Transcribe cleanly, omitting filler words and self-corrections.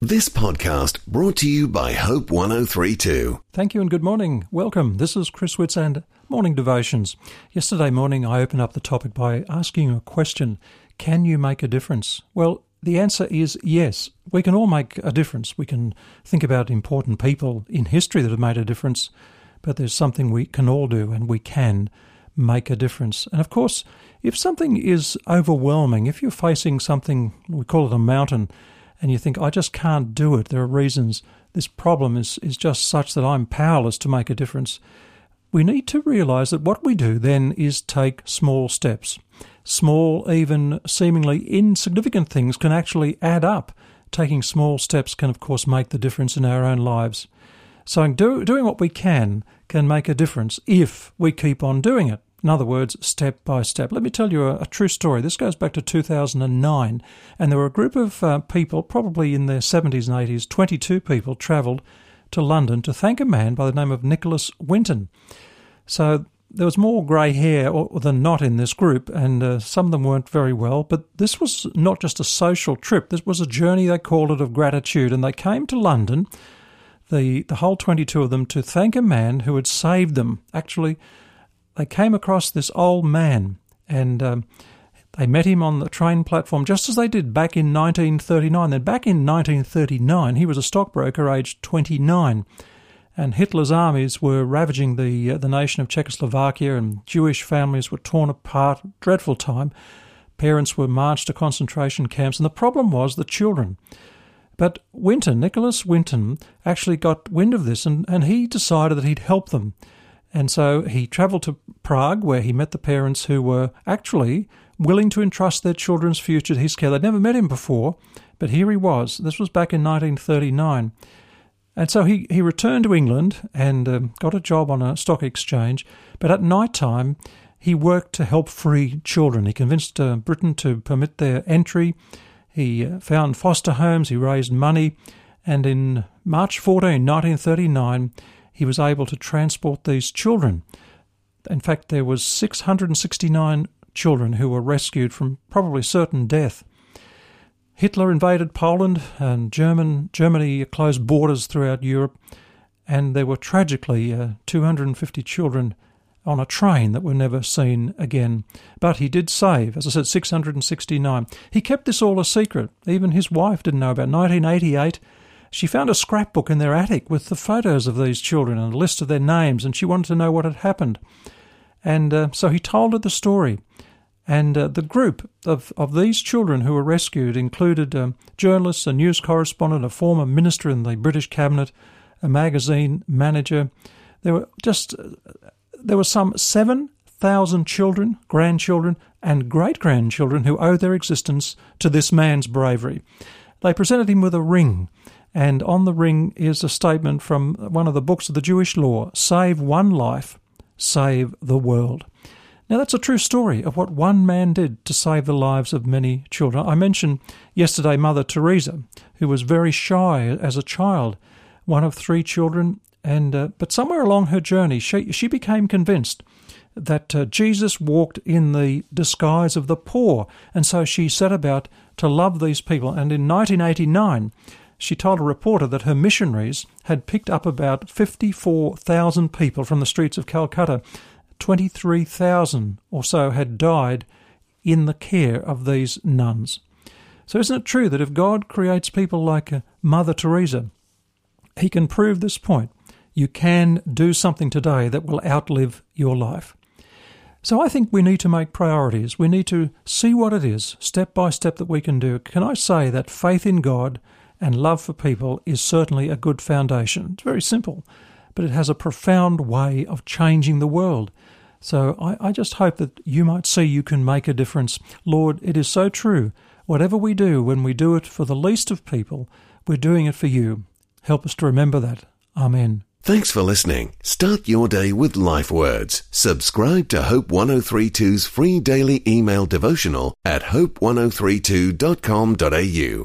This podcast brought to you by Hope 1032. Thank you and good morning. Welcome. This is Chris Witts and Morning Devotions. Yesterday morning I opened up the topic by asking a question. Can you make a difference? Well, the answer is yes. We can all make a difference. We can think about important people in history that have made a difference, but there's something we can all do and we can make a difference. And of course, if something is overwhelming, if you're facing something, we call it a mountain, and you think, I just can't do it, there are reasons, this problem is just such that I'm powerless to make a difference, we need to realise that what we do then is take small steps. Small, even seemingly insignificant things can actually add up. Taking small steps can, of course, make the difference in our own lives. So doing what we can make a difference if we keep on doing it. In other words, step by step. Let me tell you a true story. This goes back to 2009, and there were a group of people, probably in their 70s and 80s, 22 people travelled to London to thank a man by the name of Nicholas Winton. So there was more grey hair than not in this group, and some of them weren't very well, but this was not just a social trip. This was a journey, they called it, of gratitude, and they came to London, the whole 22 of them, to thank a man who had saved them. Actually, they came across this old man, and they met him on the train platform, just as they did back in 1939. Then back in 1939, he was a stockbroker aged 29, and Hitler's armies were ravaging the nation of Czechoslovakia, and Jewish families were torn apart. Dreadful time. Parents were marched to concentration camps, and the problem was the children. But Nicholas Winton, actually got wind of this, and he decided that he'd help them. And so he travelled to Prague, where he met the parents who were actually willing to entrust their children's future to his care. They'd never met him before, but here he was. This was back in 1939. And so he returned to England and got a job on a stock exchange. But at night time, he worked to help free children. He convinced Britain to permit their entry. He found foster homes. He raised money. And in March 14, 1939, he was able to transport these children. In fact, there was 669 children who were rescued from probably certain death. Hitler invaded Poland, and Germany closed borders throughout Europe, and there were tragically 250 children on a train that were never seen again. But he did save, as I said, 669. He kept this all a secret. Even his wife didn't know about it. 1988, she found a scrapbook in their attic with the photos of these children and a list of their names, and she wanted to know what had happened. And so he told her the story. And the group of these children who were rescued included journalists, a news correspondent, a former minister in the British cabinet, a magazine manager. There were some 7,000 children, grandchildren, and great-grandchildren who owe their existence to this man's bravery. They presented him with a ring, and on the ring is a statement from one of the books of the Jewish law: save one life, save the world. Now that's a true story of what one man did to save the lives of many children. I mentioned yesterday Mother Teresa, who was very shy as a child, one of 3 children, and but somewhere along her journey she became convinced that Jesus walked in the disguise of the poor, and so she set about to love these people. And in 1989, she told a reporter that her missionaries had picked up about 54,000 people from the streets of Calcutta. 23,000 or so had died in the care of these nuns. So isn't it true that if God creates people like Mother Teresa, he can prove this point? You can do something today that will outlive your life. So I think we need to make priorities. We need to see what it is, step by step, that we can do. Can I say that faith in God and love for people is certainly a good foundation? It's very simple, but it has a profound way of changing the world. So I just hope that you might see you can make a difference. Lord, it is so true. Whatever we do, when we do it for the least of people, we're doing it for you. Help us to remember that. Amen. Thanks for listening. Start your day with Life Words. Subscribe to Hope 1032's free daily email devotional at hope1032.com.au.